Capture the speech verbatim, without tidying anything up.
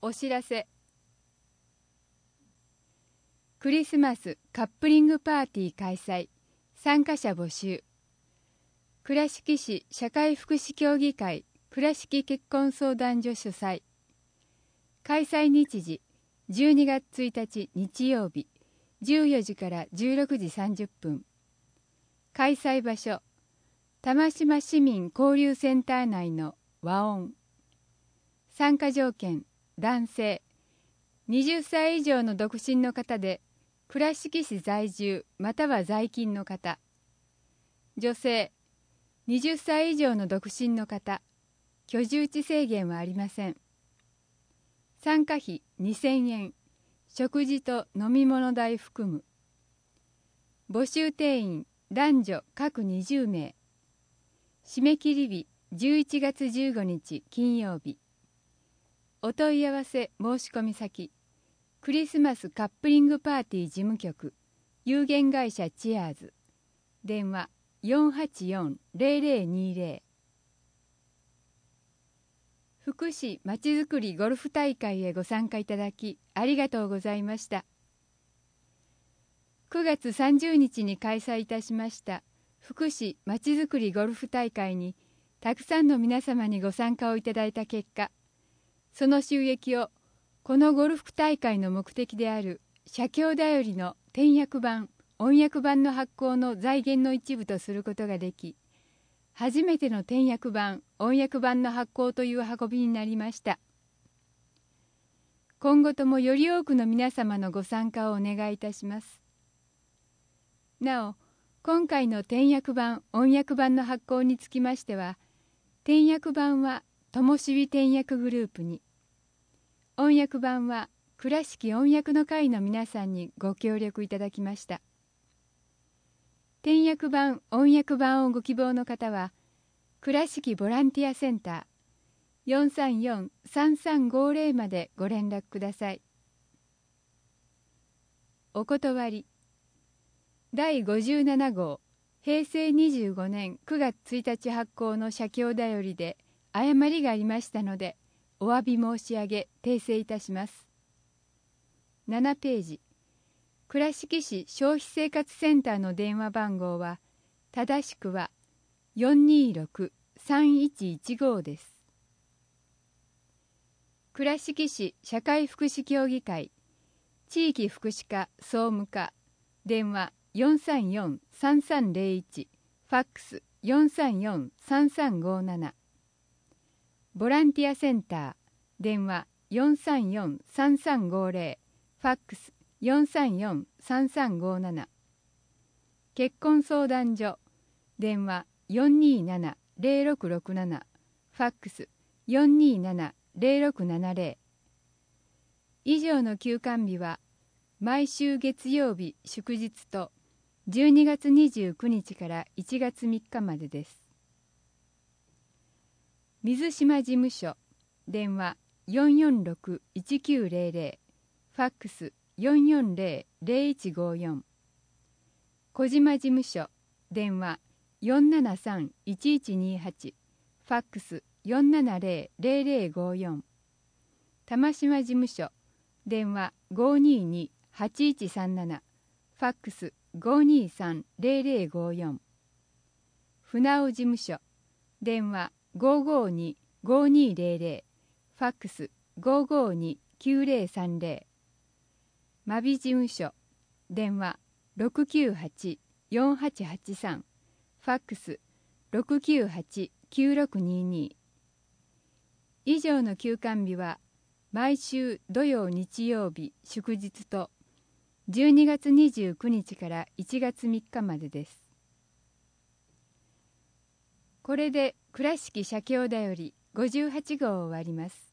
お知らせ。クリスマスカップリングパーティー開催。参加者募集。倉敷市社会福祉協議会倉敷結婚相談所主催。開催日時じゅうにがつついたち日曜日じゅうよじからじゅうろくじさんじゅっぷん。開催場所玉島市民交流センター内の和音。参加条件男性、はたち以上の独身の方で倉敷市在住または在勤の方。女性、はたち以上の独身の方。居住地制限はありません。参加費にせんえん、食事と飲み物代含む。募集定員男女各にじゅうめい。締め切り日じゅういちがつじゅうごにち金曜日。お問い合わせ申し込み先クリスマスカップリングパーティー事務局有限会社チアーズ。電話 よんはちよんのゼロゼロにゼロ。福祉まちづくりゴルフ大会へご参加いただきありがとうございました。くがつさんじゅうにちに開催いたしました福祉まちづくりゴルフ大会にたくさんの皆様にご参加をいただいた結果、その収益をこのゴルフ大会の目的である写経だよりの点訳版、音訳版の発行の財源の一部とすることができ、初めての点訳版、音訳版の発行という運びになりました。今後ともより多くの皆様のご参加をお願いいたします。なお、今回の点訳版、音訳版の発行につきましては、点訳版はともしび点訳グループに、音訳版は倉敷音訳の会の皆さんにご協力いただきました。点訳版、音訳版をご希望の方は、倉敷ボランティアセンター よんさんよんのさんさんごゼロ までご連絡ください。お断り。だいごじゅうななごうへいせいにじゅうごねんくがつついたち発行の写経だよりで誤りがありましたので、お詫び申し上げ訂正いたします。ななページ。倉敷市消費生活センターの電話番号は正しくは よんにーろくさんいちいちご です。倉敷市社会福祉協議会地域福祉課総務課電話 よんさんよんのさんさんゼロいち ファックス よんさんよんのさんさんごなな。ボランティアセンター電話 よんさんよんのさんさんごゼロ ファックス よんさんよんのさんさんごなな。結婚相談所電話 よんにーななゼロろくろくなな ファックス よんにーななゼロろくななゼロ。以上の休館日は毎週月曜日祝日とじゅうにがつにじゅうくにちからいちがつみっかまでです。水島事務所電話 よんよんろくいちきゅうゼロゼロ ファックス よんよんゼロゼロいちごよん。小島事務所電話 よんななさんいちいちにはち ファックス よんななゼロゼロゼロごよん。玉島事務所電話 ごにーにはちいちさんなな ファックス ごにーさんゼロゼロごよん。船尾事務所電話 ごごにごにーゼロゼロ ファックス ごごにきゅうゼロさんゼロ。真備事務所電話 ろくきゅうはちよんはちはちさん ファックス ろくきゅうはちきゅうろくにーにー。以上の休館日は毎週土曜日曜日祝日とじゅうにがつにじゅうくにちからいちがつみっかまでです。これで倉敷写経だよりごじゅうはちごうを終わります。